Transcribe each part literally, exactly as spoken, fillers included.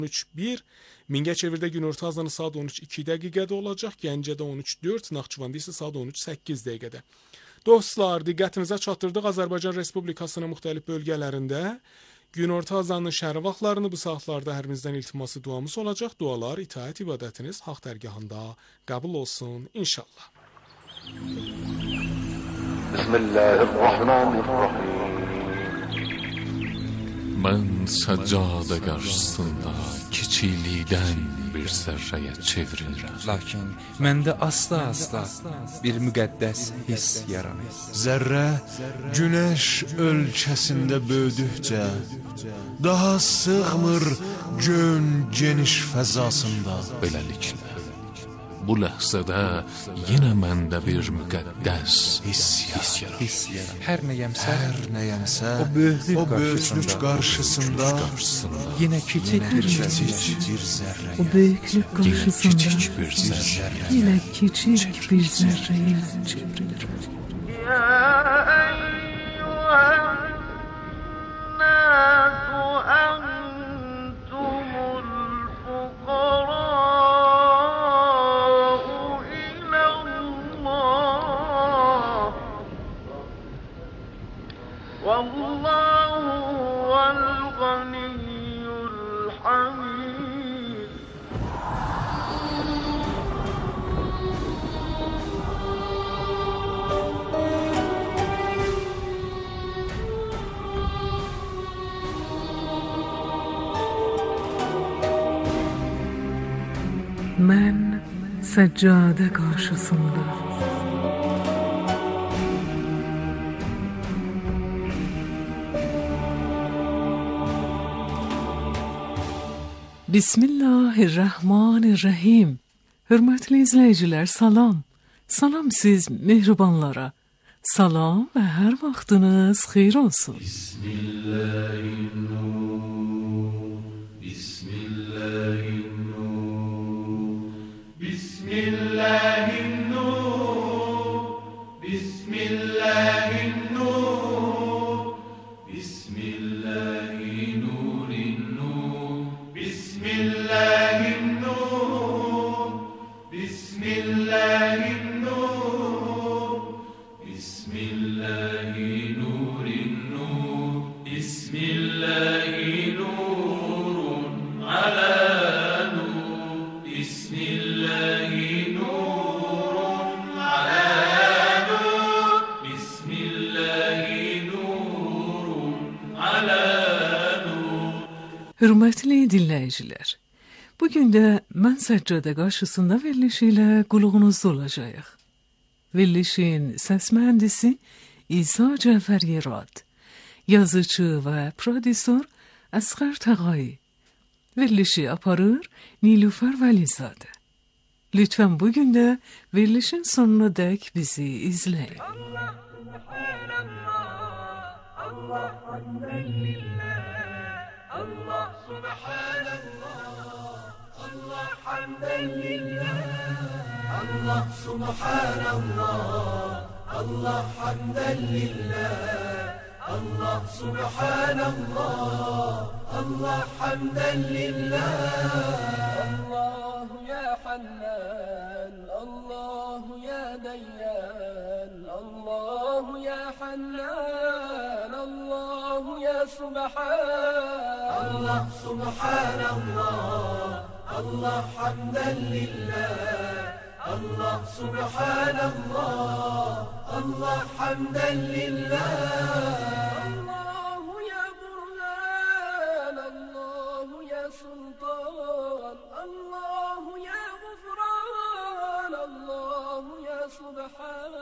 on üç bir, Mingəçevirdə günorta azanı saat on üç iki dəqiqədə olacaq, Gəncədə on üç dörd, Naxçıvanda isə saat on üç səkkiz dəqiqədə. Dostlar, diqqətinizə çatdırdıq. Azərbaycan Respublikasının müxtəlif bölgələrində günorta azanının şəhri vaxtlarını bu saatlarda hər birinizdən iltiması duamız olacaq. Dualar, itaət, ibadətiniz haqq dərgahında qəbul olsun inşallah. Bismillahirrahmanirrahim. Mən səccada qarşısında kiçiklikdən bir zərrəyə çevrilirəm. Lakin məndə asla-asla bir müqəddəs hiss yaranır. Zərrə günəş ölkəsində böyüdükcə daha sığmır gön geniş fəzasında. Beləliklə, bu ləhzədə yenə məndə bir müqəddəs hiss yaranır. Hər nəyəmsə, Hər nəyəmsə o böyüklük o böyüklük qarşısında yenə kiçik bir kiçik zərrə. bir zərrə. O büyüklük karşısında Kiçik bir zərrə. yine küçük bir zerreye çevrilir. Ben seccade karşısında Bismillahirrahmanirrahim. Hürmetli izleyiciler, salam. Salam siz mehribanlara. Salam ve her vaxtınız xeyir olsun. Bismillahirrahmanirrahim. Bismillahirrahmanirrahim. Bismillahirrahmanirrahim. Bismillahirrahmanirrahim. Bismillahirrahmanirrahim. Bismillahirrahmanirrahim. Bismillahirrahmanirrahim. Bismillahirrahmanirrahim. Bismillahirrahmanirrahim. Ala nur. Bismillahirrahmanirrahim. Ala nur. Bismillahirrahmanirrahim. Ala nur. Hürmetli dinleyiciler, bugün de mən səccade qarşısında verilişi ilə qulağınızda olacağıq. Verilişin səs mühəndisi İsa Cəfər Yerad, yazıcı və prodüsör Əsqər Təğayi. Verilişi aparır Nilüfer Vəlizadə. Lütfen bugün de verilişin sonuna dək bizi izləyin. Allah subhanallah, Allah hamden lillah, Allah subhanallah, Allah hamden lillah, Allah subhanallah, Allah hamden lillah, Allah subhanallah, Allah hamden lillah. Allahu ya Hannan, Allahu ya Dayyan, Allahu ya Hannan, Allahu ya Subhan. Allah subhanallah, Allah hamden lillah, Allah subhanallah, Allah hamden lillah. Allahu ya Burhan, Allahu ya Sultan, Allahu ya Gufran, Allahu ya Subhan,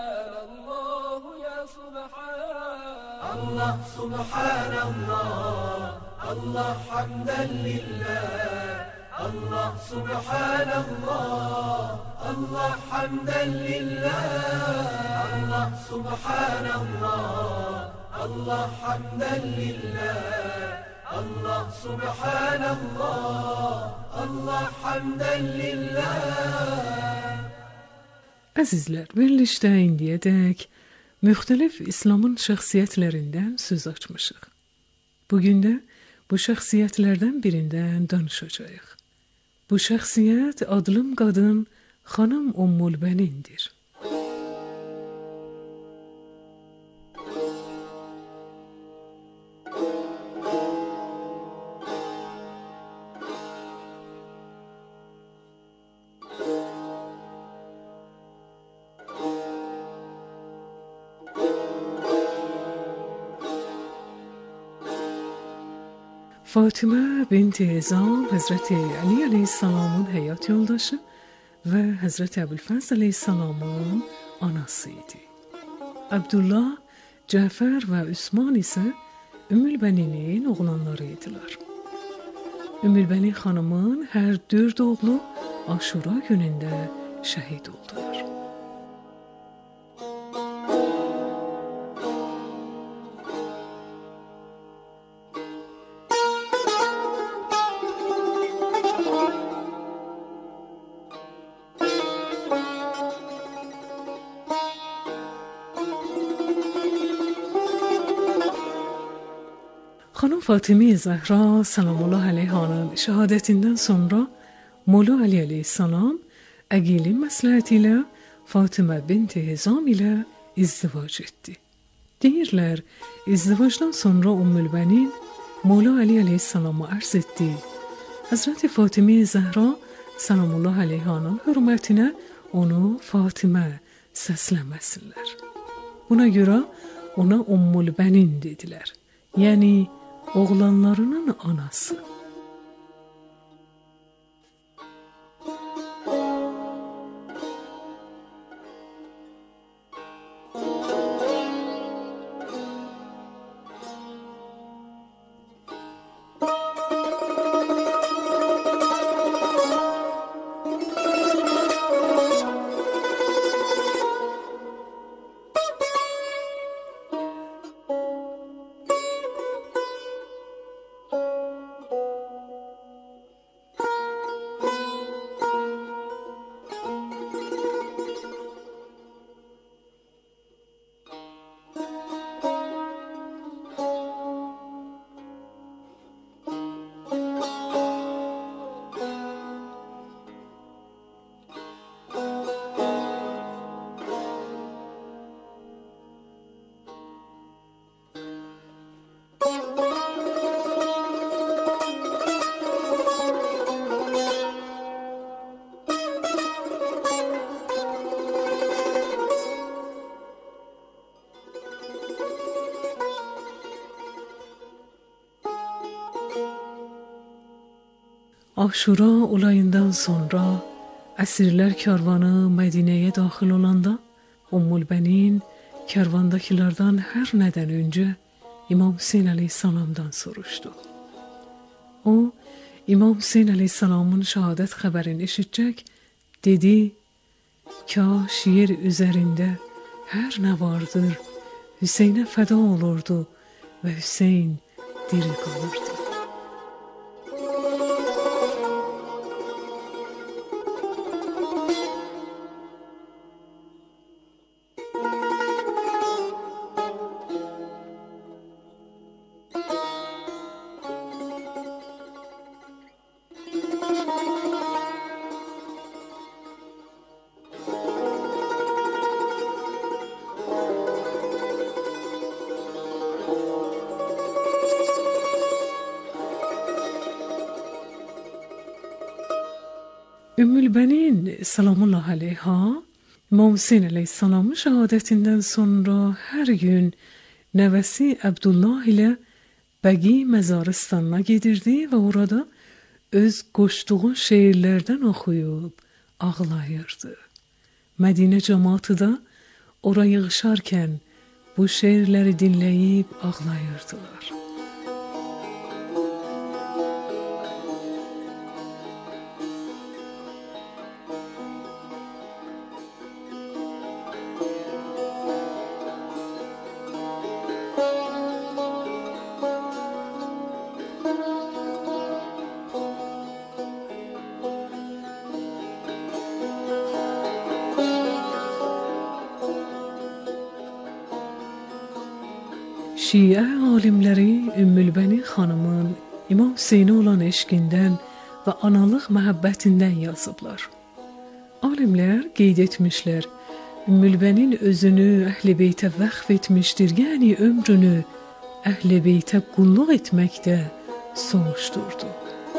Allahu ya Subhan. Allah subhanallah, Allah hamden lillah, Allah subhanallah, Allah hamden lillah. Allah subhanallah, Allah hamden lillah, Allah subhanallah, Allah hamden lillah. Əzizlər, verilişdə indiyədək müxtəlif İslamın şəxsiyyətlərindən söz açmışıq. Bugün də bu şəxsiyyətlərdən birindən danışacağıq. Bu şəxsiyyət adlım qadın xanım Ümmülbənindir. Fatıma binti Ezam Hazreti Ali Aleyhisselam'ın hayat yoldaşı ve Hazreti Ebu'l-Fazl Aleyhisselam'ın anasıydı. Abdullah, Cafer ve Osman ise Ümmülbənin'in oğlanlarıydılar. Ümmülbənin xanımın her dört oğlu Aşura gününde şehit oldular. Xanım Fatime Zəhra sallallahu aleyhanın şəhadətindən sonra Molla Ali aleyhissalam əqilin məsləhəti ilə Fatimə binti Hizam ilə izdivac etdi. Deyirlər, izdivacdan sonra Ümmülbənin Molla Ali aleyhissalama ərz etdi. Hazreti Fatime Zəhra sallallahu aleyhanın hürmətinə onu Fatimə səsləməsinlər. Buna görə ona Ümmülbənin dedilər. Yəni oğlanlarının anası. Aşura olayından sonra əsirlər karvanı Mədinəyə daxil olanda Ümmülbənin karvandakilərdən hər nədən öncə İmam Hüseyn aleyhissalamdan soruşdu. O, İmam Hüseyn aleyhissalamın şəhadət xəbərini eşitcək, dedi, kaş yer üzərində hər nə vardır, Hüseynə fəda olurdu və Hüseyn diri qalırdı. Ümmülbənin salamullah aleyha İmam Hüseyn aleyhissalamın şəhadətindən sonra hər gün nəvəsi Abdullah ilə Bəqi məzarıstanına gedirdi və orada öz qoşduğu şeirlərdən oxuyub ağlayırdı. Mədinə cəmaatı da ora yığışarkən bu şeirləri dinləyib ağlayırdılar. Şiə alimləri Ümmülbənin xanımın İmam Hüseynə olan eşqindən və analıq məhəbbətindən yazıblar. Alimlər qeyd etmişlər, Ümmülbənin özünü Əhl-i Beytə vəqf etmişdir, yəni ömrünü Əhl-i Beytə qulluq etməkdə soğuşdurdu.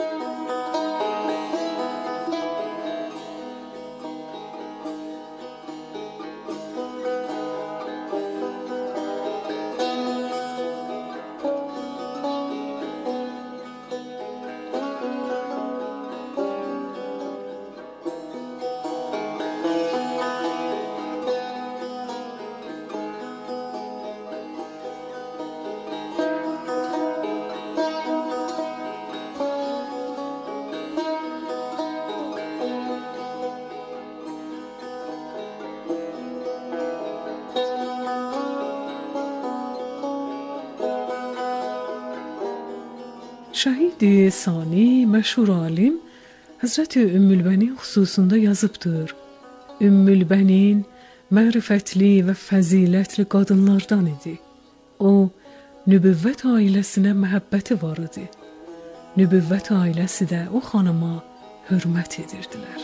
Şəhid Sani, məşhur alim, Həzrəti Ümmülbənin xüsusunda yazıbdır. Ümmülbənin mərifətli və fəzilətli qadınlardan idi. O, nübüvvət ailəsinə məhəbbəti var idi. Nübüvvət ailəsi də o xanıma hörmət edirdilər.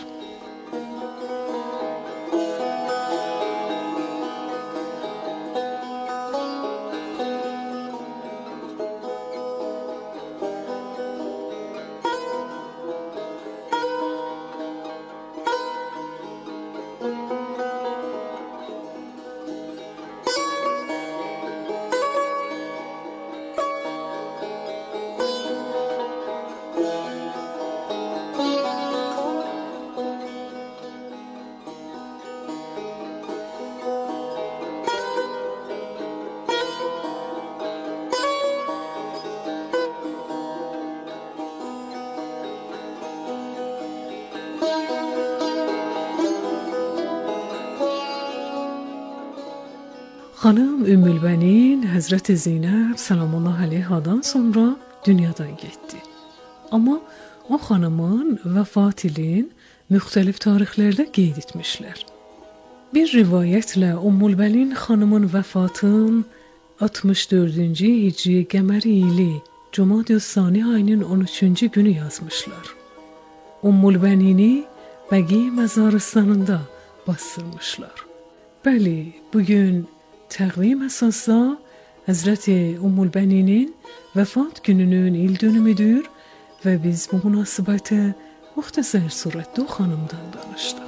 Xanım Ümmülbənin Həzrəti Zeynəb Səlamullah əleyhadan sonra dünyadan getdi. Amma o xanımın vəfat ilin müxtəlif tarixlərdə qeyd etmişlər. Bir rivayətlə Ümmülbənin xanımın vəfatın altmış dördüncü hicri qəməri ili Cumadi-Sani ayının on üçüncü günü yazmışlar. Ümmülbənini Bəqi məzarıstanında basdırmışlar. Bəli, bugün təqvim əsasda Həzrəti Ümmülbəninin vəfat gününün il dönümüdür və biz bu münasibətə müxtəsər surətdə o xanımdan danışdıq.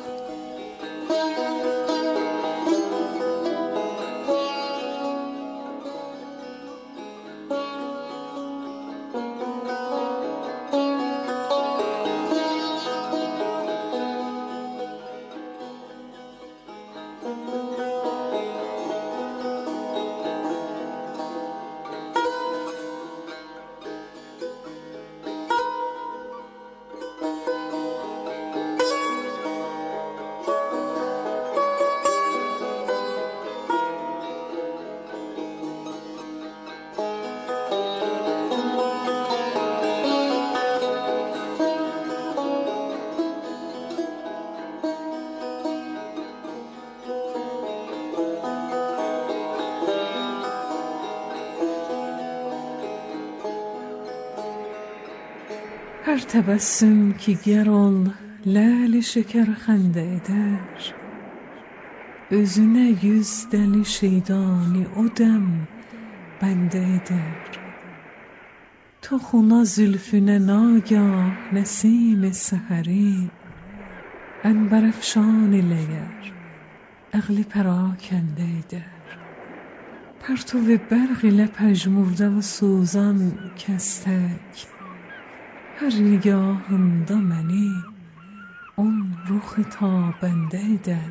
Hər təbəssüm ki gərol ləli şəkər xəndə edər, özünə yüz dəli şeydani o dəm bəndə edər. Toxuna zülfünə nagah nəsim səhəri, ənbərəfşan eləyər, əqli pərakəndə edər. Pərtov bərq ilə pəjmurdə və suzan kəstək, hər nigahında məni on ruh tabəndə edər.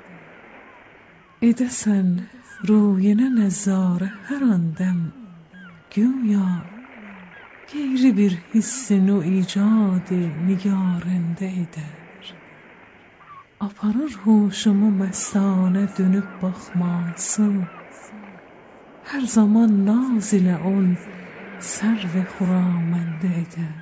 Edəsən ruyinə nəzarə hər andəm, güya qeyri bir hissin o icadı nigarəndə edər. Aparır huşumu məstanə dönüb baxması, hər zaman naz ilə on sərv xuraməndə edər.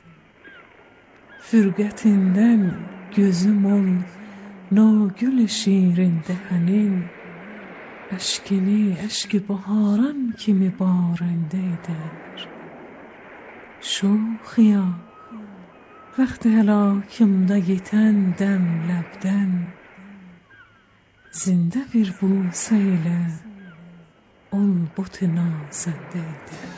Fürqətindən gözüm ol nagül şirində hənin, əşkini əşki baharan kimi barəndə edər. şoxiyam, vaxtı həlakımda yetən dəm ləbdən, zində bir busə ilə ol botina səndə edər.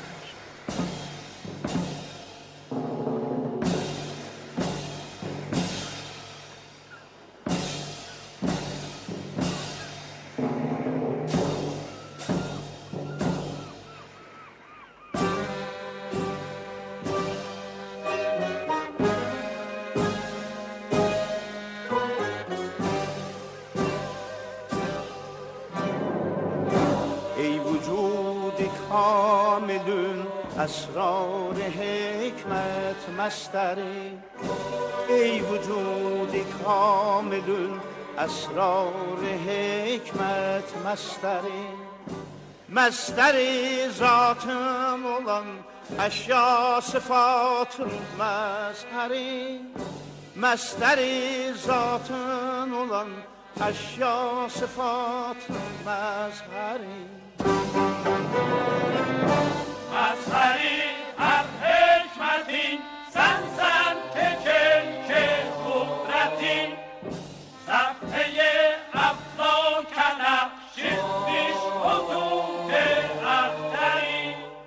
اسرار حکمت مستری، ای وجودی کامل اسرار حکمت مستری، مستری ذاتın olan eşya sıfatın mesteri، mesteri zatın olan eşya sıfatın mesteri. مظهری از حکمتی سنسن که که قدرتی صفحه افلاک نقشی بیش خطوط اختری،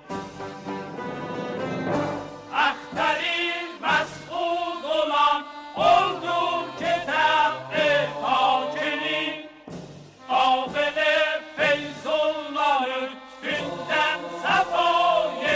اختری مسعود olan oldu که طبع پاکنی قابل فیضالله لطفیnden صفای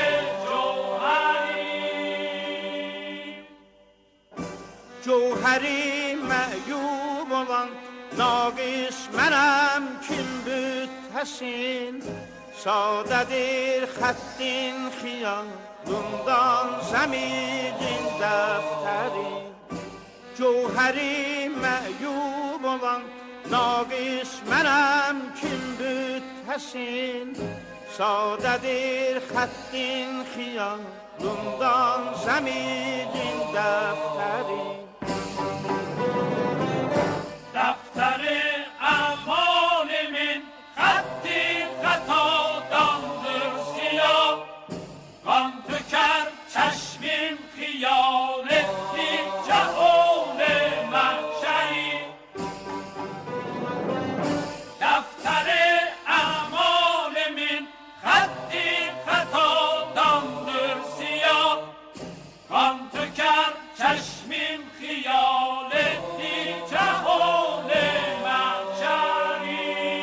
جوهری معیوب olan naqis mənəm kim büt-həsin, sadədir xəttin xiyalından zəmirin dəftəri. Cövhəri mə'yub olan naqis mənəm kim büt-həsin, sadədir xəttin xiyalından zəmirin dəftəri. دفتر اعمال من خطی خطادانdır siyah، غم تو کرد چشمیم خیال اتی جهان محشری. دفتر اعمال من خطی خطادانdır siyah، غم تو کرد چشمیم خیال اتی جهان محشری.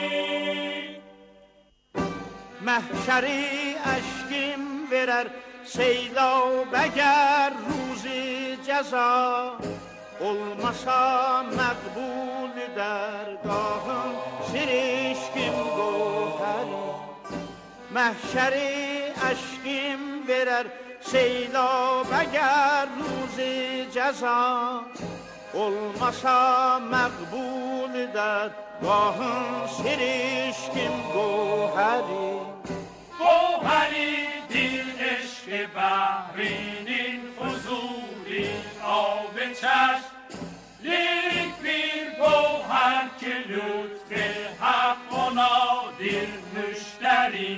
Məhşəri əşkim verər seylab əgər ruzi cəza, olmasa məqbul dərgahın sirişkim gohəri. Məhşəri əşkim verər seylab əgər ruzi cəza, olmasa məqbul dərgahın sirişkim gohəri. گوهری دیر عشق بحرینین فضولی آب چشم، لیک bir گوهر که لطف حق و نادر müşteri.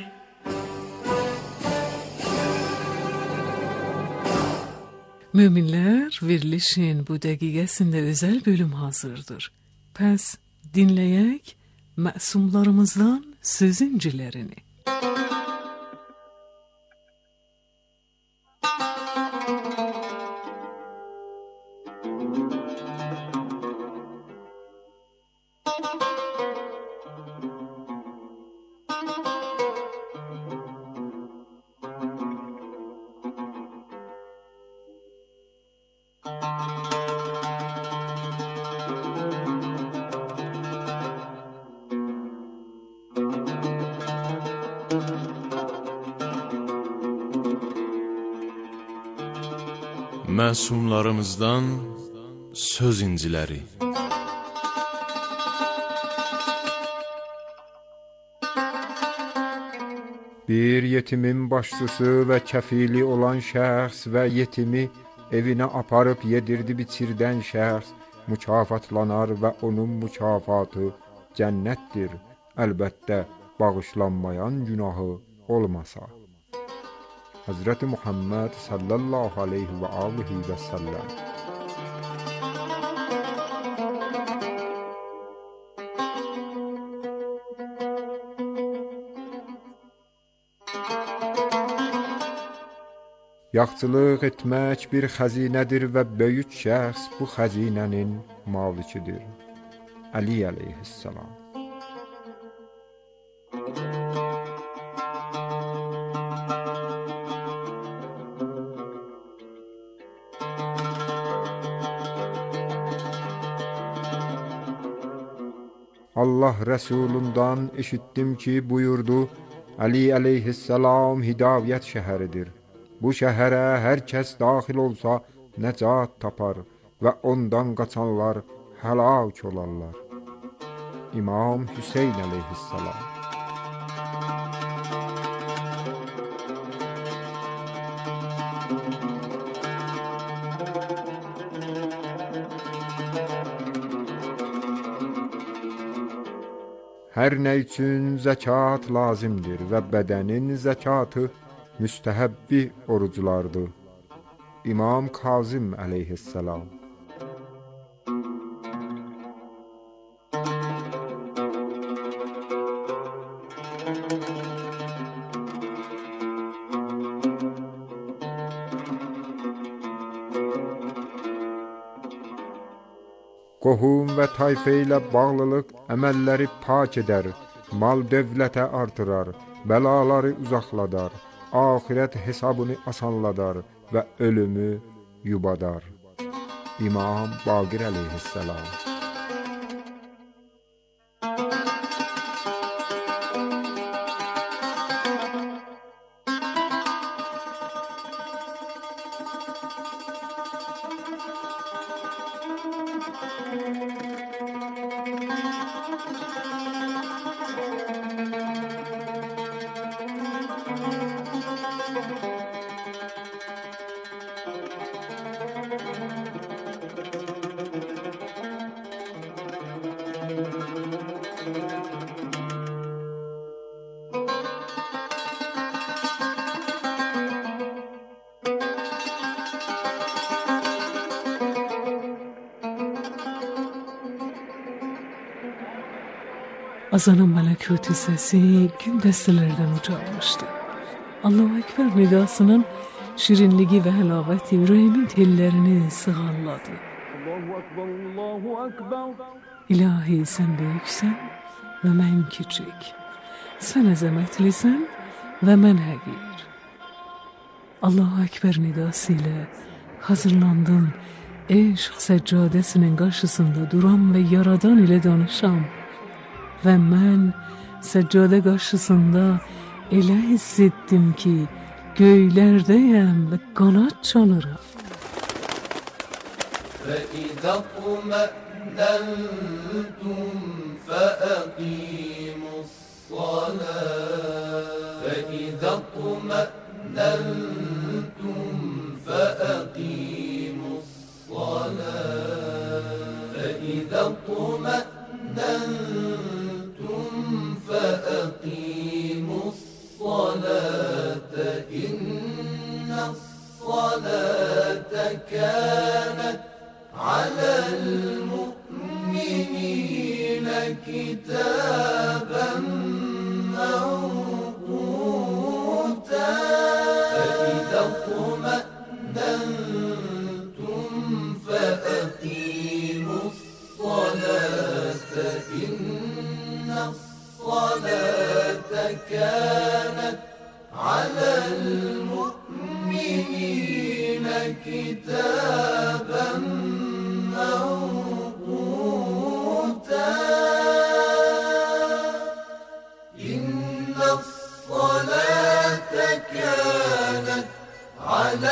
Möminlər, verilişin bu dəqiqəsində özəl bölüm hazırdır. Pəs dinləyək məsumlarımızdan söz incilərini. Məsumlarımızdan söz inciləri. Bir yetimin başçısı və kəfili olan şəxs və yetimi evinə aparıb yedirdi biçirdən şəxs mükafatlanar və onun mükafatı cənnətdir, əlbəttə bağışlanmayan günahı olmasa. Hazreti Muhammed sallallahu aleyhi ve aleyhi ve sellem. Yaxçılıq etmək bir xəzinədir və böyük şəxs bu xəzinənin malikidir. Ali əleyhissalam. Allah Rəsulundan eşitdim ki, buyurdu, Ali əleyhissalam hidayət şəhəridir. Bu şəhərə hər kəs daxil olsa nəcat tapar və ondan qaçanlar həlak olarlar. İmam Hüseyn əleyhissalam. Hər nə üçün zəkat lazımdır və bədənin zəkatı müstəhəbbi oruclardır. İmam Kazım əleyhissalam. Qohum və tayfə ilə bağlılıq əməlləri pak edər, mal dövlətə artırar, bəlaları uzaqladar, axirət hesabını asanladar və ölümü yubadar. İmam Baqir əleyhissalam. Azanın mələkuti səsi gün dəstələrdən ucalmışdı. Allahu Ekber nidasının şirinliği və həlavæti ürəyimin tellərini sığalladı. İlahi, sən böyüksən və mən kiçik. Sən əzəmətlisən və mən həqir. Allahu Ekber nidası ilə hazırlandım, eşq səccadəsinin qarşısında duram və yaradan ilə danışam. Və mən səccadə qarşısında elə hiss etdim ki, göylərdəyəm və qanad çalıram. فَإِذَا اطْمَأْنَنْتُمْ فَأَقِيمُوا الصَّلَاةَ فَإِذَا اطْمَأْنَنْتُمْ فَأَقِيمُوا الصَّلَاةَ فَإِذَا اطْمَأْنَنْتُمْ فَأَقِيمُوا الصَّلَاةَ إِنَّ الصَّلَاةَ كَانَتْ عَلَى الْمُؤْمِنِينَ كِتَابًا مَّوْقُوتًا فَإِذَا اطْمَأْنَنْتُمْ فَأَقِيمُوا الصَّلَاةَ إِنَّ الصَّلَاةَ كَانَتْ عَلَى الْمُؤْمِنِينَ كِتَابًا موقوتا إن الصلاة كانت على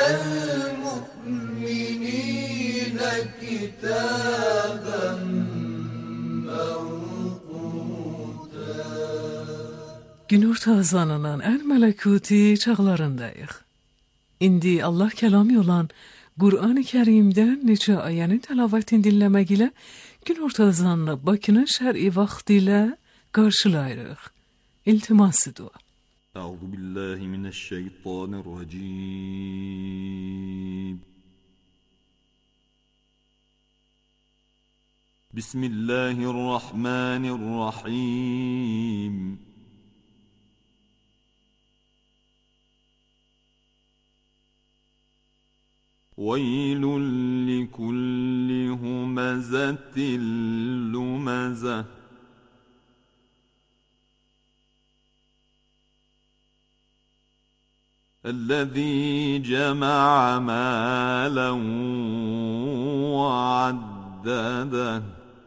المؤمنين كتابا موقوتا. Günorta azanının ən mələkuti çağlarındayıq. İndi Allah kəlami olan Qur'an-ı Kərimdən neçə ayənin təlavətini dinləmək ilə günorta azanını Bakının şər'i vaxtı ilə qarşılayırıq. İltiması dua. أعوذ بالله من الشيطان الرجيم. بسم الله الرحمن الرحيم. ويل لكل همزة لمزة الذي جمع مالا وعدده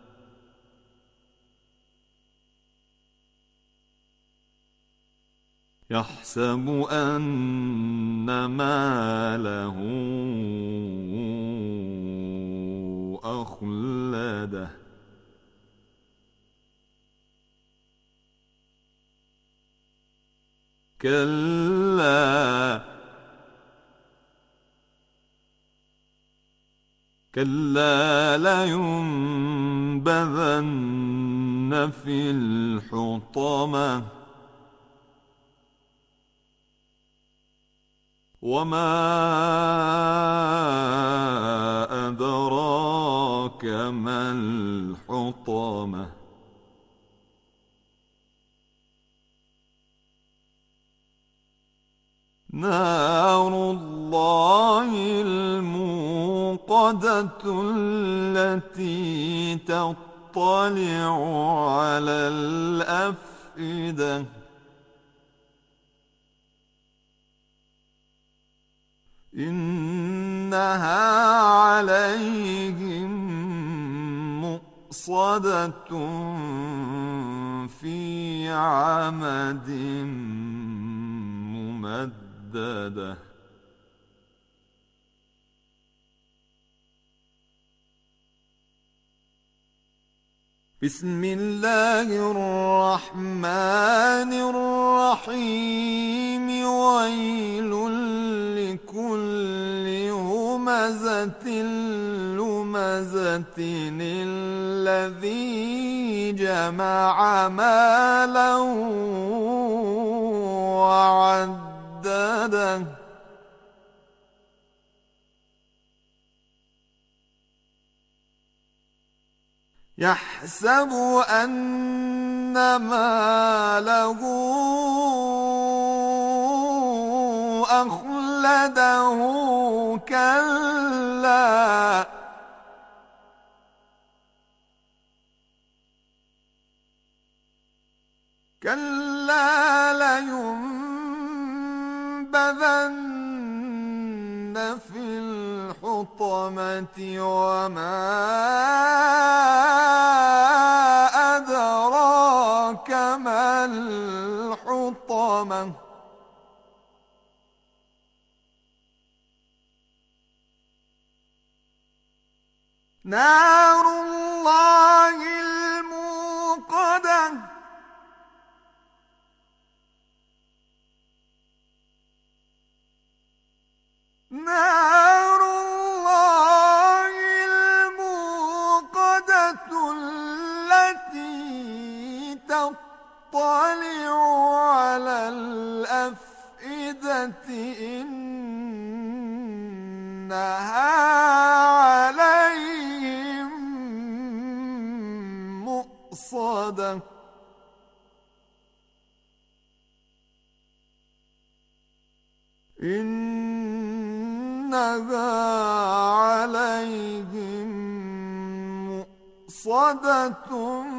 يحسب أن ماله أخلده كلا كلا لينبذن في الحطمة وما أدراك ما الحطمة نار الله الموقدة التي تطلع على الأفئدة إنها عليهم مؤصدة في عمد ممددة بسم الله الرحمن الرحيم ويل لكل همزة لمزة الذي جمع مالا وعدده يحسب أن ماله أخلده كلا كلا لينبذن في الحطمة وما أدراك ما الحطمة نار الله الموقدة نار الله الموقدة التي تطلع على الأفئدة إنها عليهم مؤصدة إنها عليهم مؤصدة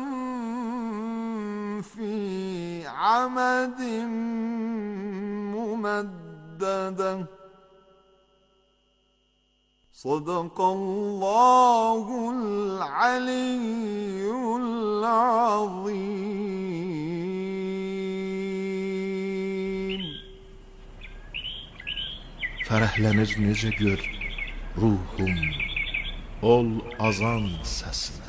في عمد ممددة صدق الله العلي العظيم. Fərəhlənir necə gör ruhum ol azan səsinə.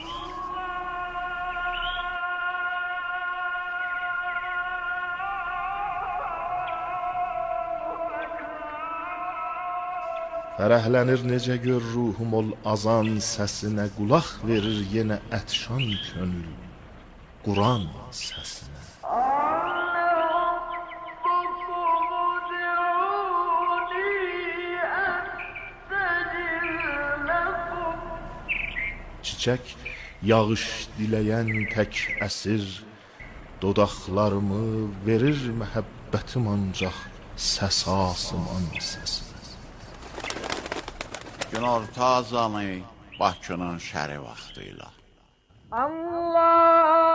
Fərəhlənir necə gör ruhum ol azan səsinə, qulaq verir yenə ətşan könül Quran səsinə. çiçək, yağış diləyən tək əsir, dodaqlarımı verir məhəbbətim ancaq səs asıman səs. Günorta azanı Bakının şəri vaxtıyla. Allah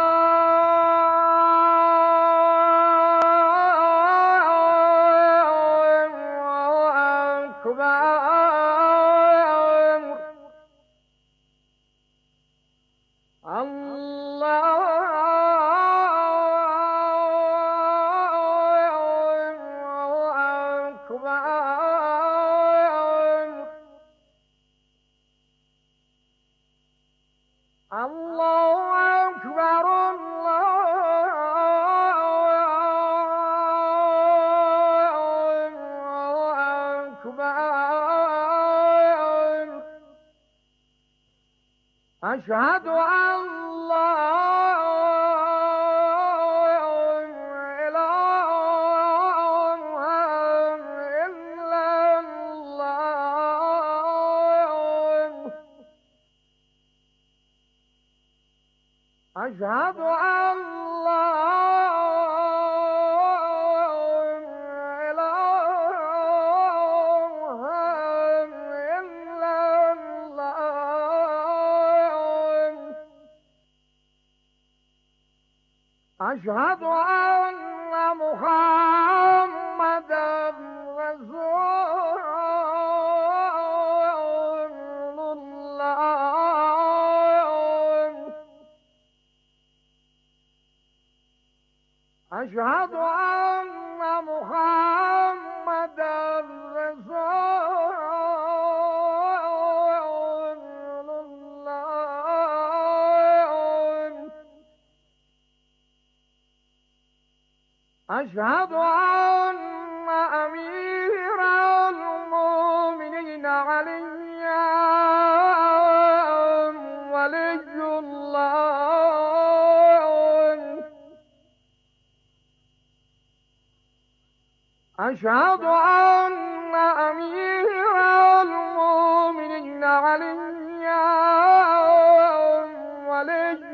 أشهد أن لا إله إلا الله أشهد أن لا أشهد أن محمدا رسول الله أشهد أن محمدا رسول أشهد أن أمير المؤمنين علي ولي الله أشهد أن أمير المؤمنين علي ولي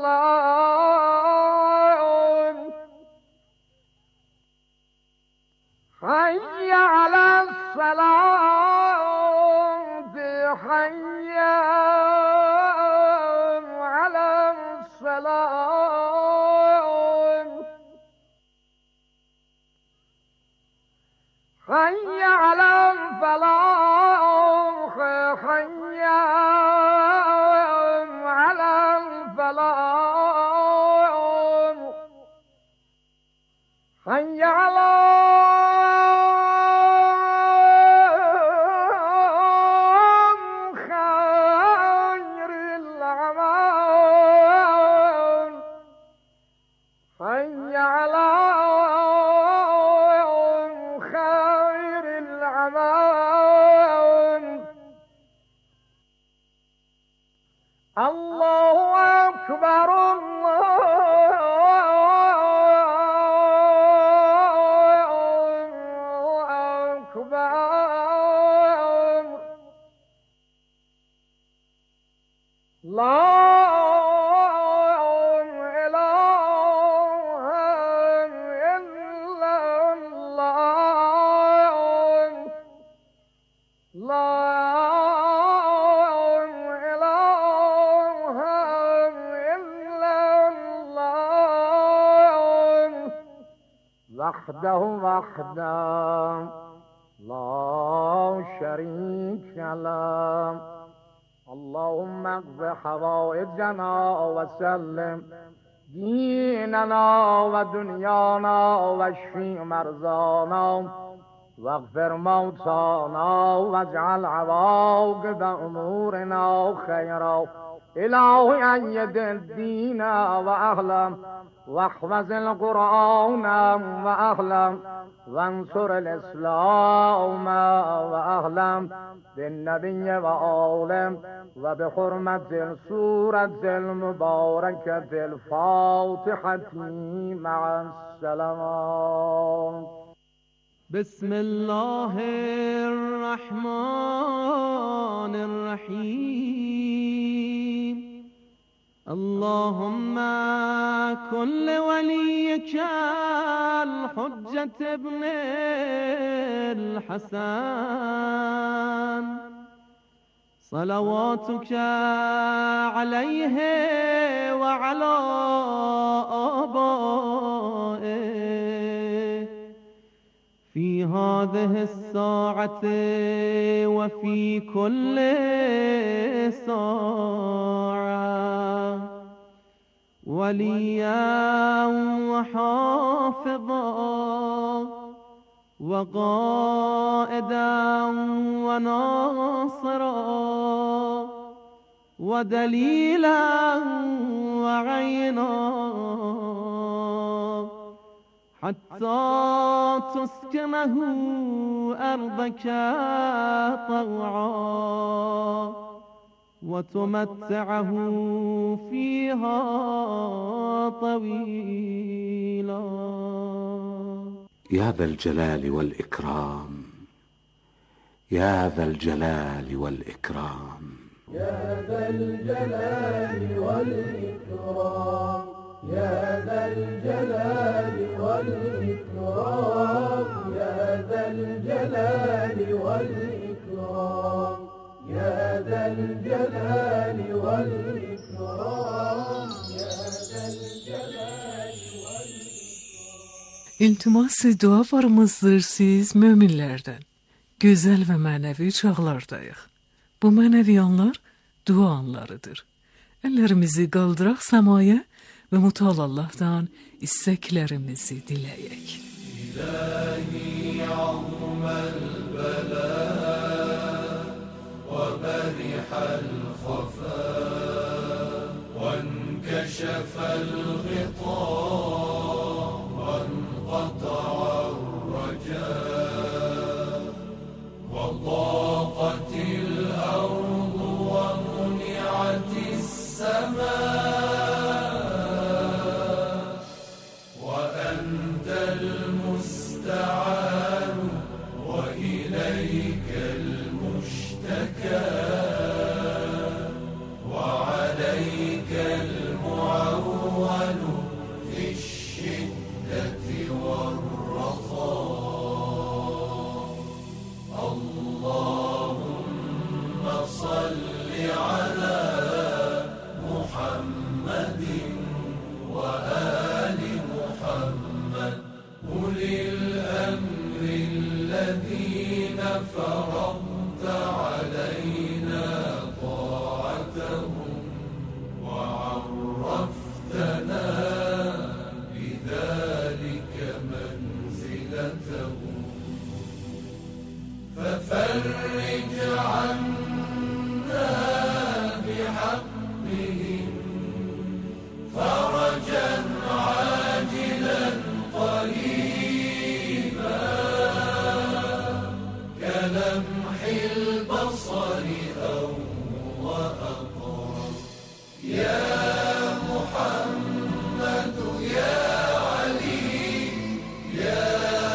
الله حي على الصلاة حي على الصلاة حي على الفلاح حي على الفلاح حي على الله أكبر الله أكبر لا وحده وحده لا شريك له اللهم اقض حوائجنا وسلم ديننا ودنيانا واشفي مرضانا واغفر موتانا واجعل عواقب أمورنا خيرا إلهي أيد الدين وأهله واحفظ القرآن وأهله وانصر الإسلام وأهله بالنبي وآله وبحرمة السورة المباركة الفاتحة مع السلام. بسم الله الرحمن الرحيم اللهم كن لوليك الحجة ابن الحسن صلواتك عليه وعلى آبائه في هذه الساعة وفي كل ساعة وليا وحافظا وقائدا وناصرا ودليلا وعينا حتى تسكنه أرضك طوعا وتمتعه فيها طويلا. يا ذا الجلال والإكرام، يا ذا الجلال والإكرام، يا ذا الجلال والإكرام، يا ذا الجلال والإكرام، يا ذا الجلال والإكرام، يا ذا الجلال والإكرام، يا ذا الجلال والإكرام. İltimas dualarımızdır siz müminlerden. Güzel ve manevi çağlardayıq. Bu manevi anlar dua anlarıdır. Ellerimizi qaldıraq səmaya və mutal Allah'tan isteklerimizi diləyək. İlahi azmel bela ve berihal khafa ve enkəşəfəl ğita ve enqata'ar raca ve ضاقtil ardu ve muni'atis sema ففرج عنا بحقهم فرجا عاجلا قريبا كلمح البصر أو وأقرب يا محمد يا علي يا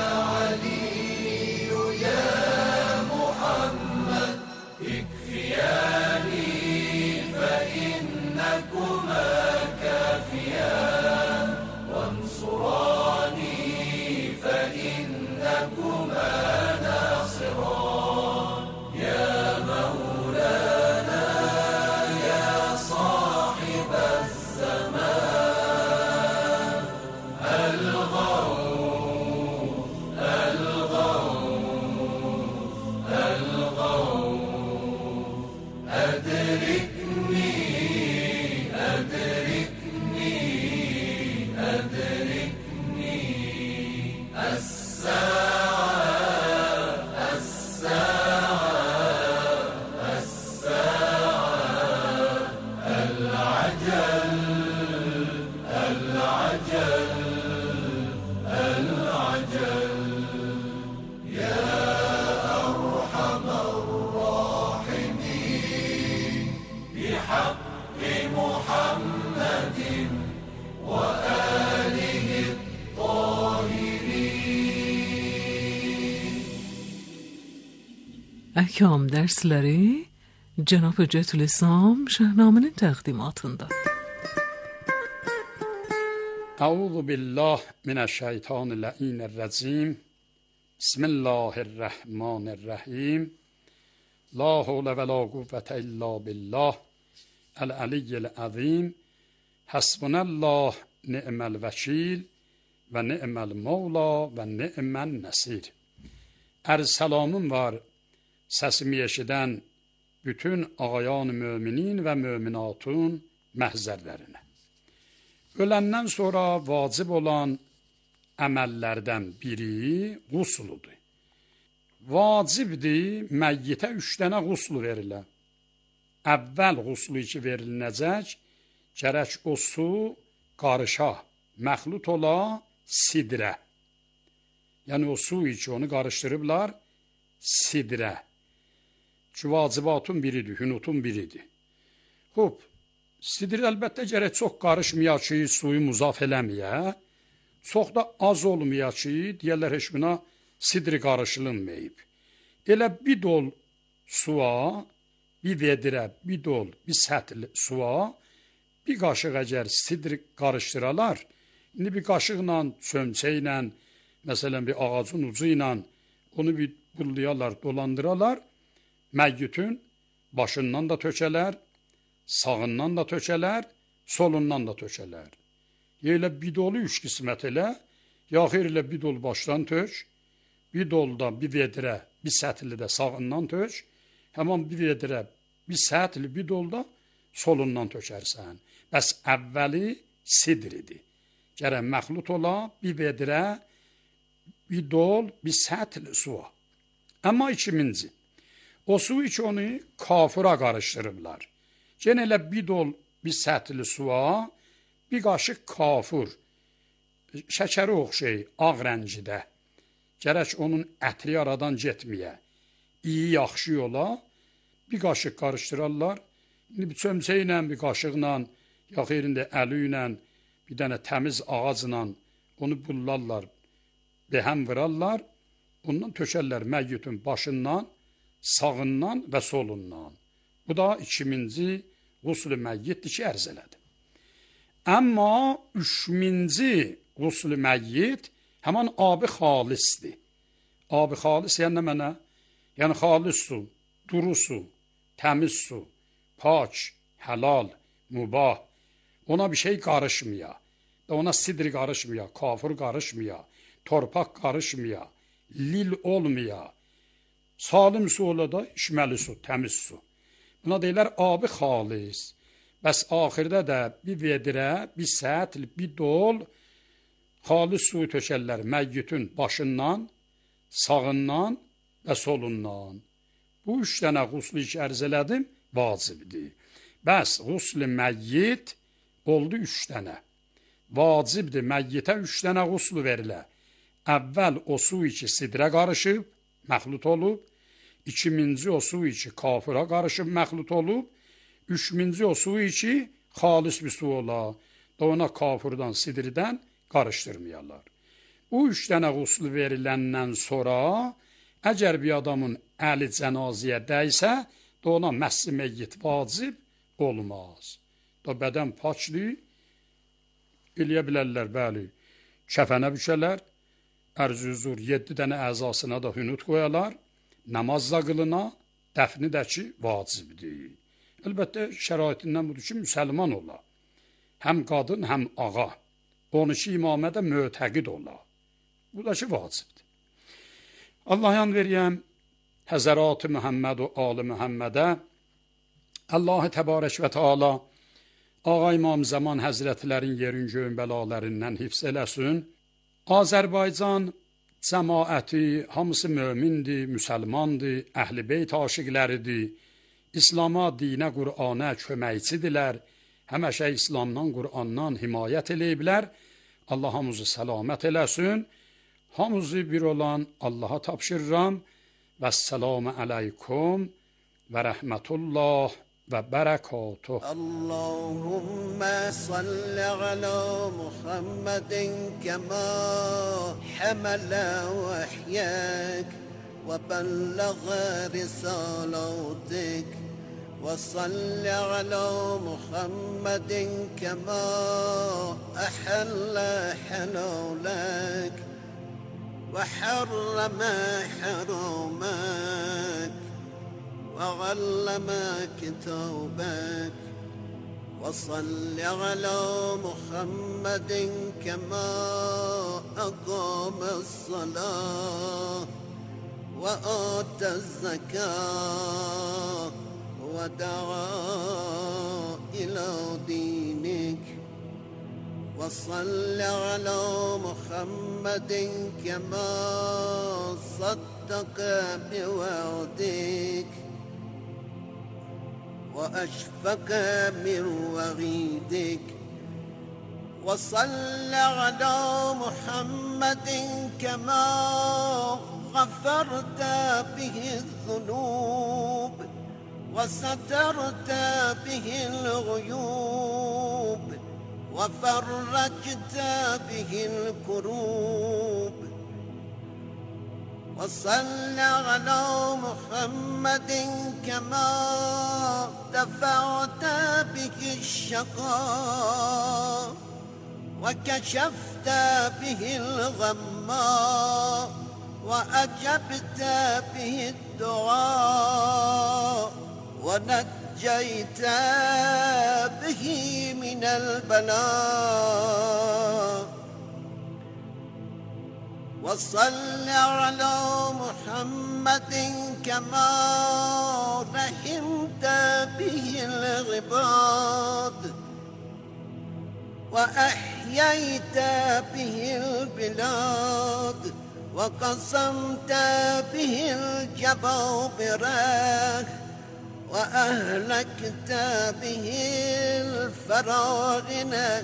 Əhkam dərsləri Cənab Hüccətül İslam Şəhnaminin təqdimatında. اعوذ بالله من الشیطان اللعین الرجیم. بسم الله الرحمن الرحیم. لا حول ولا قوة الا بالله العلی العظیم. حسبنا الله نعم الوکیل و نعم المولا و نعم النصیر. Arz salamım var səsimi eşidən bütün ağayan müminin və müminatun məhzərlərinə. Öləndən sonra vacib olan əməllərdən biri qusludur. Vacibdir, məyyitə üç dənə quslu verilə. Əvvəl quslu ki veriləcək, gərək o su qarışa, məxlut ola sidrə. Yəni o su ki onu qarışdırıblar sidrə. Ki vacibatın biridir, hünutun biridir. Hop, sidr əlbəttə gərək çox qarışmaya ki, suyu muzaf eləməyə, çox da az olmaya ki, deyərlər heç buna sidr qarışılınmayıb. Elə bir dol suya, bir vedirə, bir dol, bir sətl suya, bir qaşıq əgər sidr qarışdıralar, indi bir qaşıqla, çömçə ilə, məsələn bir ağacın ucu ilə onu bir bullayalar, dolandıralar, məyyütün başından da tökələr, sağından da tökələr, solundan da tökələr. Ya elə bir dolu üç qismət elə, ya xeyr elə bir dol başdan tök, bir dolda bir vedirə, bir sətli də sağından tök, həman bir vedirə, bir sətli, bir dolda solundan tökərsən. Bəs əvvəli sidridir. Gərək məxlut ola, bir vedirə, bir dol, bir sətl suya. Amma ikinci, o suyu ki onu kafura qarışdırıblar. Gene elə bir dol, bir sətli suya, bir qaşıq kafur, şəkəri oxşey, ağ rəngidə. Gərək onun ətri aradan getməyə, iyi, yaxşı yola, bir qaşıq qarışdırarlar. İndi bir çömçə ilə, bir qaşıqla, ya xeyrində əli ilə, bir dənə təmiz ağacla onu bullarlar, behəm vırarlar, ondan tökərlər məyyütün başından, sağından və solundan. Bu da ikinci qusl-i məyyitdir ki, ərz elədim. Amma üçüncü qusl-i məyyit həman abi xalisdir. Abi xalis yəni nə mənə? Yəni xalis su, duru su, təmiz su, pak, həlal, mübah, ona bir şey qarışmaya, ona sidr qarışmaya, kafur qarışmaya, torpaq qarışmaya, lil olmaya, salim su ola da içməli su, təmiz su. Buna deyilər abi xalis. Bəs axirdə də bir vedirə, bir sətl, bir dol xalis suyu tökərlər məyyütün başından, sağından və solundan. Bu üç dənə quslu ki ərz elədim, vacibdir. Bəs qusl-i məyyit oldu üç dənə. Vacibdir, məyyitə üç dənə quslu verilə. Əvvəl o su ki sidrə qarışıb, məxlut olub, ikinci o su ki kafura qarışıb, məxlut olub, üçüncü o su ki xalis bir su ola, da ona kafurdan, sidrdən qarışdırmayarlar. Bu üç dənə quslu veriləndən sonra, əgər bir adamın əli cənaziyə dəysə, da ona məssi məyyit vacib olmaz. Da bədən paçlı, eləyə bilərlər, bəli, kəfənə bükələr, ərz-üzur yeddi dənə əzasına da hünut qoyalar, namaz da qılına, dəfni də ki, vacibdir. Əlbəttə, şəraitindən budur ki, müsəlman ola. Həm qadın, həm ağa. on iki imamədə mötəqid ola. Bu da ki, vacibdir. Allah yan veriyəm, Həzərat-ı Mühəmməd və Ali Mühəmmədə, Allah-ı Təbarək və Teala, Ağa İmam Zaman Həzrətlərin yerin göyün bəlalərindən hifz eləsin. Azərbaycan cəmaəti, hamısı mömindir, müsəlmandır, əhl-i beyt aşiqləridir, İslama, dinə, Qur'ana köməkçidirlər, həməşə İslamdan, Qur'andan himayət eləyiblər. Allah hamımızı səlamət eləsin. Hamımızı bir olan Allaha tapşırıram. Vəssalamu aleykum və rəhmətullah və bərəkatuh. Allahümmə salli alə Muhammedin kəmə həmələ vəhyək və bəlləğə risalatik وصل على محمد كما أحل حلالك وحرم حرامك وعلم كتابك وصل على محمد كما أقام الصلاة وآتى الزكاة ودعا إلى دينك وصل على محمد كما صدق بوعدك وأشفق من وعيدك وصل على محمد كما غفرت به الذنوب وسترت به الغيوب وفرجت به الكروب وصل على محمد كما دفعت به الشقاء وكشفت به الغماء وأجبت به الدعاء ونجيت به من البلاء وصل على محمد كما رحمت به العباد وأحييت به البلاد وقسمت به الجبابرة وأهلكت به الفراعنة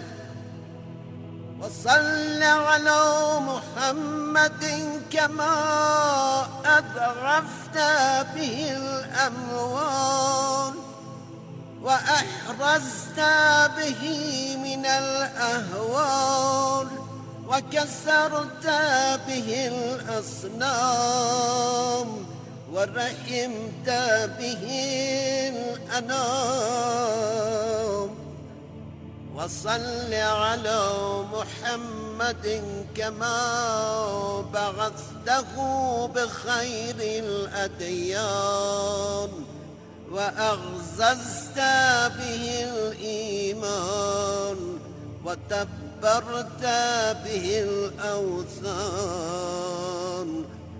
وصل على محمد كما أضعفت به الأموال وأحرزت به من الأهوال وكسرت به الأصنام ورحمت به الأنام وصل على محمد كما بعثته بخير الأديان وأغززت به الإيمان وتبرت به الأوثان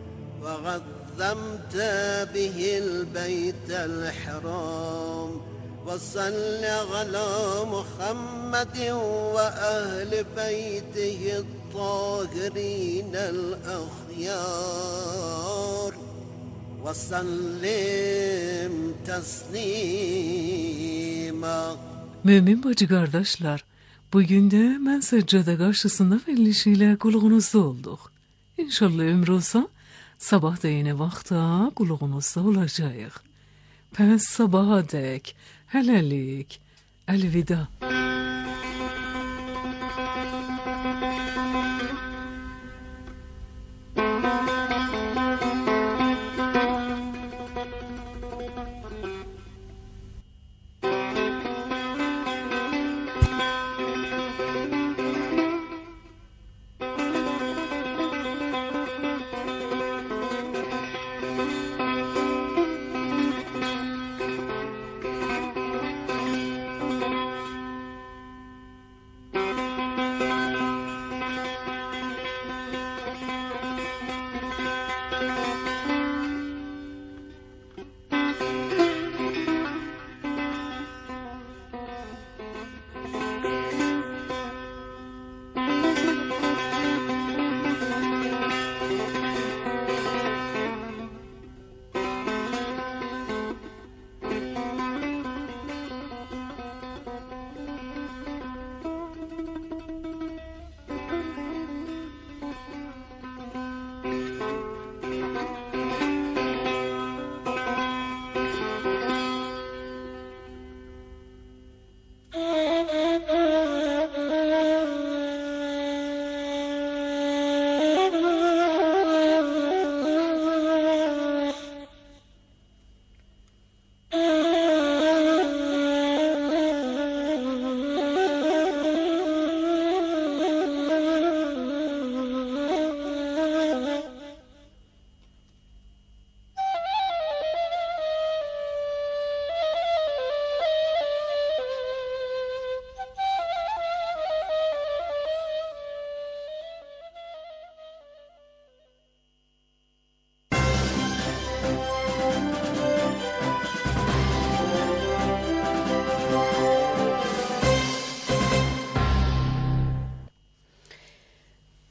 وعظمت به البيت الحرام وصل على محمد وأهل بيته الطاهرين الأخيار وسلم تسليما. Mümin bacı kardeşler, bugün de mən səccədə qarşısında verilişiyle qulğunuzda olduq. İnşallah ömrü olsa, sabah da yeni vaxta qulğunuzda olacağıq. Pəs sabaha dək, hələlik, əlvida.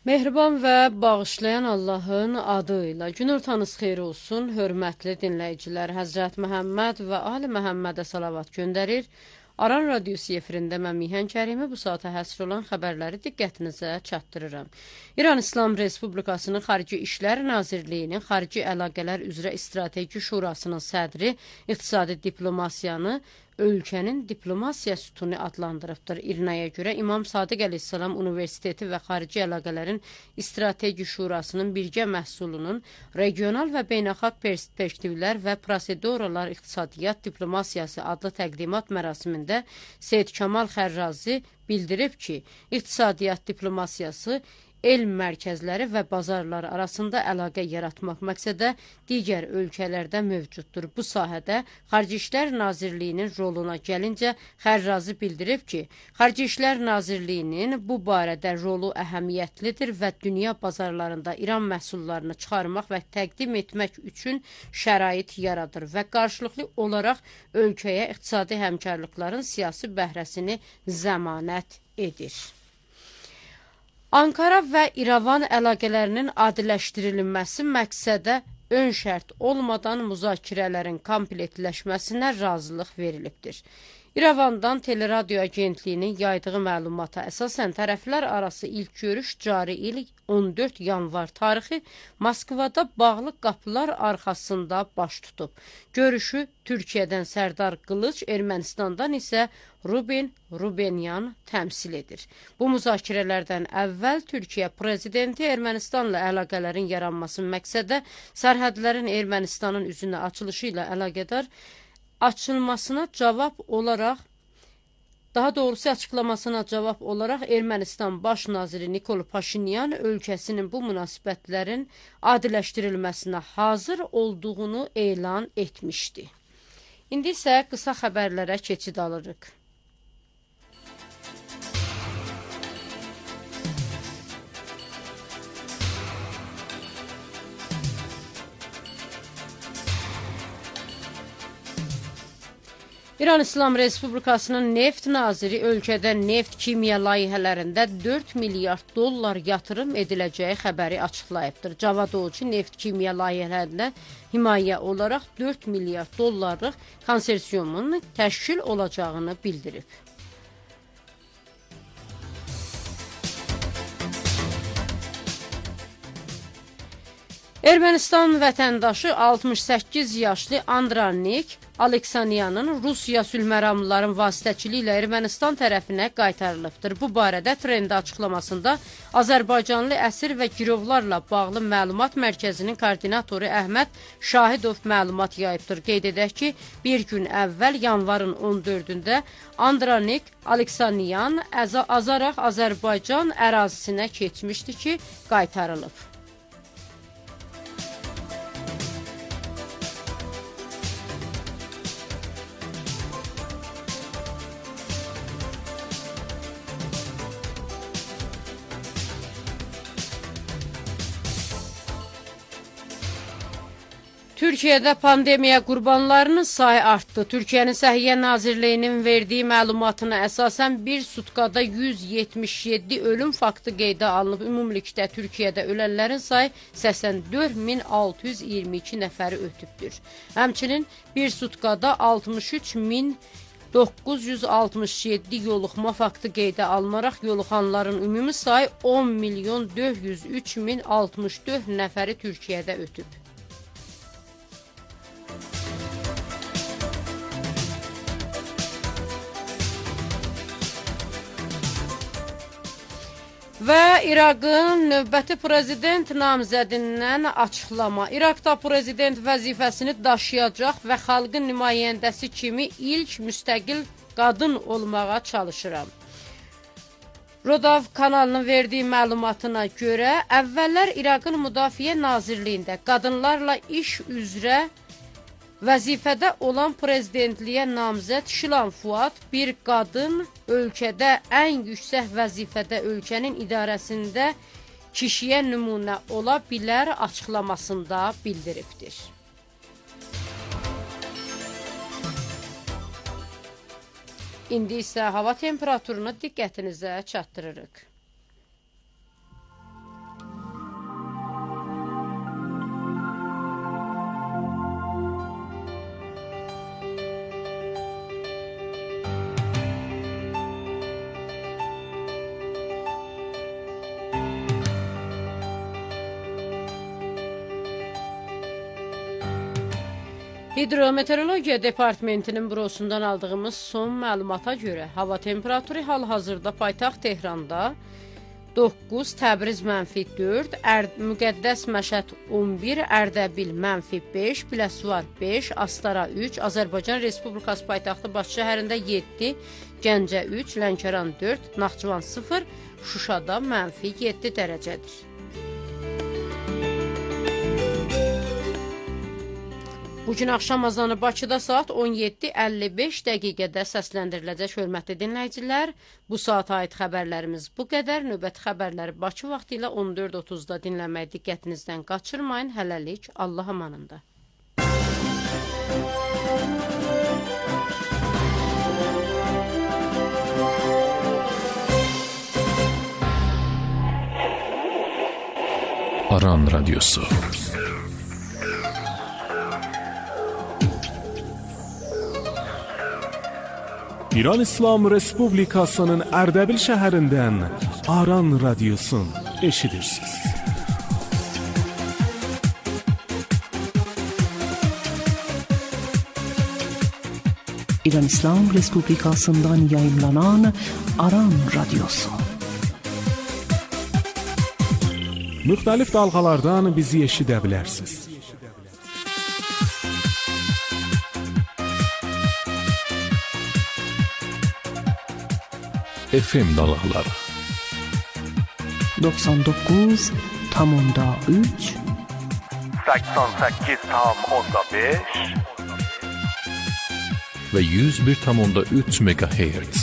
Mehriban və bağışlayan Allahın adı ilə günortanız xeyir olsun, hörmətli dinləyicilər. Həzrət Məhəmməd və Ali Məhəmmədə salavat göndərir. Aran radiosu efirində mən Mihən Kərimi bu saata həsr olan xəbərləri diqqətinizə çatdırıram. İran İslam Respublikasının Xarici İşlər Nazirliyinin Xarici Əlaqələr üzrə Strateji Şurasının sədri iqtisadi diplomasiyanı ölkənin diplomasiya sütunu adlandırıbdır. İrnaya görə İmam Sadiq Əleyhisselam Universiteti və Xarici Əlaqələrin Strateji Şurasının birgə məhsulunun regional və beynəlxalq perspektivlər və proseduralar iqtisadiyyat diplomasiyası adlı təqdimat mərasimində Seyid Kamal Xərrazi bildirib ki, iqtisadiyyat diplomasiyası elm mərkəzləri və bazarlar arasında əlaqə yaratmaq məqsədə digər ölkələrdə mövcuddur. Bu sahədə Xarici İşlər Nazirliyinin roluna gəlincə, Xərrazi bildirib ki, Xarici İşlər Nazirliyinin bu barədə rolu əhəmiyyətlidir və dünya bazarlarında İran məhsullarını çıxarmaq və təqdim etmək üçün şərait yaradır və qarşılıqlı olaraq ölkəyə iqtisadi həmkarlıqların siyasi bəhrəsini zəmanət edir. Ankara və İrəvan əlaqələrinin adiləşdirilməsi məqsədə ön şərt olmadan müzakirələrin komplektləşməsinə razılıq verilibdir. İrəvandan Teleradio Agentliyinin yaydığı məlumata əsasən tərəflər arası ilk görüş cari il on dörd yanvar tarixi Moskvada bağlı qapılar arxasında baş tutub. Görüşü Türkiyədən Sərdar Qılıç, Ermənistandan isə Ruben Rubenyan təmsil edir. Bu müzakirələrdən əvvəl Türkiyə prezidenti Ermənistanla əlaqələrin yaranması məqsədə sərhədlərin Ermənistanın üzünə açılışı ilə əlaqədar açılmasına cavab olaraq, daha doğrusu açıqlamasına cavab olaraq Ermənistan Baş Naziri Nikol Paşinyan ölkəsinin bu münasibətlərin adiləşdirilməsinə hazır olduğunu elan etmişdi. İndi isə qısa xəbərlərə keçid alırıq. İran İslam Respublikasının neft naziri ölkədə neft kimya layihələrində dörd milyard dollar yatırım ediləcəyi xəbəri açıqlayıbdır. Cavad Oğuzcu neft kimya layihələrində himayə olaraq dörd milyard dollarlıq konsorsiumun təşkil olacağını bildirib. Ermənistan vətəndaşı altmış səkkiz yaşlı Andranik Aleksanyanın Rusiya sülhməramlıların vasitəçiliyi ilə Ermənistan tərəfinə qaytarılıbdır. Bu barədə trendə açıqlamasında Azərbaycanlı əsir və girovlarla bağlı məlumat mərkəzinin koordinatoru Əhməd Şahidov məlumat yayıbdır. Qeyd edək ki, bir gün əvvəl yanvarın on dördündə Andranik Aleksanyan azaraq Azərbaycan ərazisinə keçmişdi ki, qaytarılıb. Türkiyədə pandemiya qurbanlarının sayı artdı. Türkiyənin Səhiyyə Nazirliyinin verdiyi məlumatına əsasən bir sutkada yüz yetmiş yeddi ölüm faktı qeydə alınıb. Ümumilikdə Türkiyədə ölənlərin sayı səksən dörd min altı yüz iyirmi iki nəfəri ötübdür. Həmçinin bir sutkada altmış üç min doqquz yüz altmış yeddi yoluxma faktı qeydə alınaraq yoluxanların ümumi sayı on milyon dörd yüz üç min altmış dörd nəfəri Türkiyədə ötüb. Və İraqın növbəti prezident namizədindən açıqlama. İraqda prezident vəzifəsini daşıyacaq və xalqın nümayəndəsi kimi ilk müstəqil qadın olmağa çalışıram. Rodav kanalının verdiyi məlumatına görə, əvvəllər İraqın Müdafiə Nazirliyində qadınlarla iş üzrə vəzifədə olan prezidentliyə namizəd Şilan Fuad bir qadın ölkədə ən yüksək vəzifədə ölkənin idarəsində kişiyə nümunə ola bilər açıqlamasında bildiribdir. İndi isə hava temperaturunu diqqətinizə çatdırırıq. Hidrometeorologiya Departamentinin bürosundan aldığımız son məlumata görə hava temperaturu hal-hazırda paytaxt Tehranda doqquz, Təbriz mənfi dörd, Ər Müqəddəs Məşəd on bir, Ərdəbil mənfi beş, Biləsuvar beş, Astara üç, Azərbaycan Respublikası paytaxtı Bakı şəhərində yeddi, Gəncə üç, Lənkəran dörd, Naxçıvan sıfır, Şuşada mənfi yeddi dərəcədir. Bugün axşam azanı Bakıda saat on yeddi əlli beş dəqiqədə səsləndiriləcək hörmətli dinləyicilər. Bu saata aid xəbərlərimiz bu qədər. Növbəti xəbərləri Bakı vaxtı ilə on dörd otuzda dinləməyi diqqətinizdən qaçırmayın. Hələlik Allah amanında. Aran Radyosu. İran İslam Respublikasının Ərdəbil şəhərindən Aran Radyosun eşidirsiniz. İran İslam Respublikasından yayımlanan Aran Radyosu. Müxtəlif dalğalardan bizi eşidə bilərsiniz. F M dalğaları doxsan doqquz tam onda üç, səksən səkkiz tam onda beş və yüz bir tam onda üç megahertz.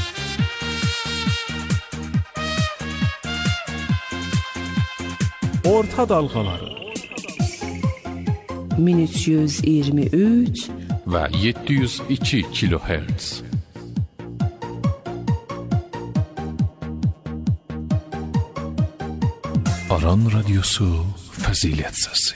Orta dalğaları min üç yüz iyirmi üç və yeddi yüz iki kilohertz. Aran Radyosu Fəzilət Səsi.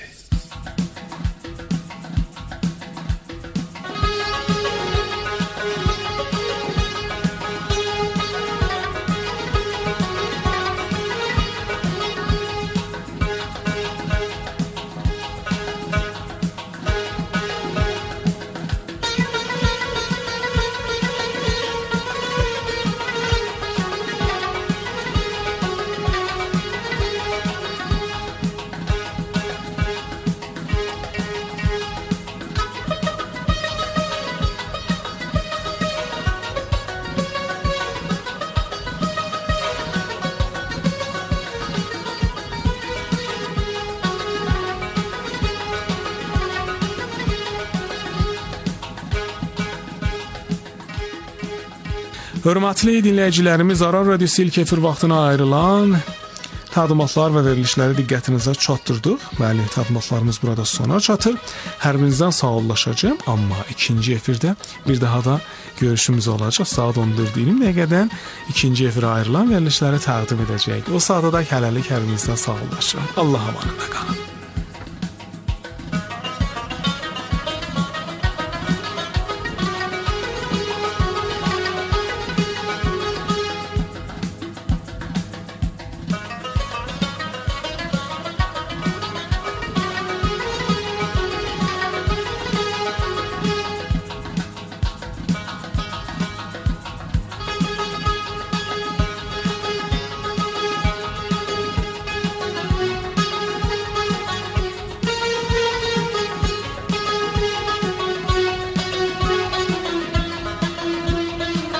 Hörmətli dinləyicilərimiz, Aran Radyosu ilk efir vaxtına ayrılan təqdimatlar və verilişləri diqqətinizə çatdırdıq. Bəli, təqdimatlarımız burada sona çatır. Hər birinizdən sağollaşacağım, amma ikinci efirdə bir daha da görüşümüz olacaq. Saat on dörd iyirmi dəqiqədən ikinci efirə ayrılan verilişləri təqdim edəcəyik. O saata da hələlik hər birinizdən sağollaşıram. Allah amanında qalın.